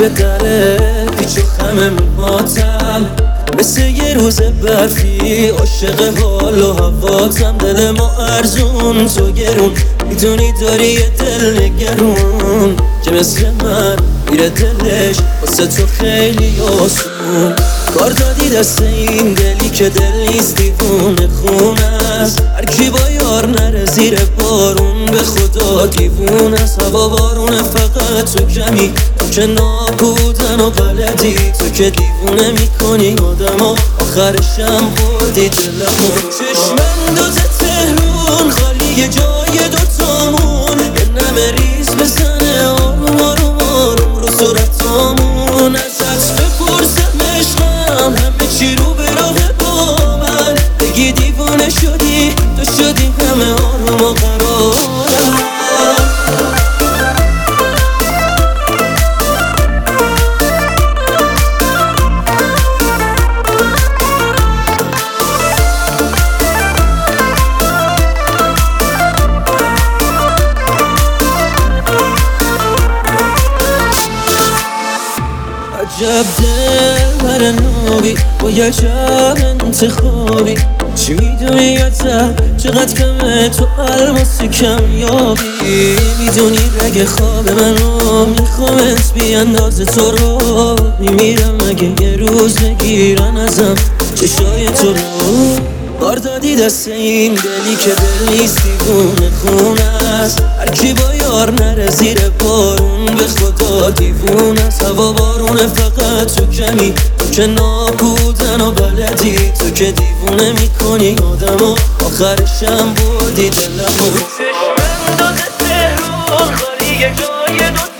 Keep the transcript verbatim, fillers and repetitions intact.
به دره پیچ و خم موهاتم، مثل یه روز برفی عاشق حال و هواتم. دل ما ارزون تو گرون، میدونی داری یه دل نگرون که مثل من میره دلش واسه تو خیلی آسون. کار دادی دست این دلی که دل نیست دیوونه خونه است. هرکی با یار نره زیر بارون به خدا دیوونه است. هوا بارونه فقط تو کمی، تو که نابودن و بلدی، تو که دیوونه میکنی آدمو، آخرشم بردی دلمو. چشمم دوز تهرون خالی جای دوتامون، یه نمه ریز بزنه آروم آروم آروم رو صورتامون. ازت بپرسم عشقم همه چی رو به راه با من، بگی دیوونه شدی تو شدی همه آروم و قرارم. عجب دل بر نابی با یه عجب انتخابی، چی میدونی ازم چقدر کمه تو الماسی کمیابی. میدونی رگ خواب منو میخوامت بی اندازه تو رو، میمیرم اگه یه روز بگیرن ازم چشای تو رو. بار دادی دست این دلی که دل نیست دیوونه خونه است. هرکی با یار نره زیر بارون به خدا دیوونه است. هوا بارونه فقط تو کمی، تو که نابودن و بلدی، تو که دیوونه میکنی آدمو، آخرشم بردی دلمو. چشمم داده تهران خالی جای دو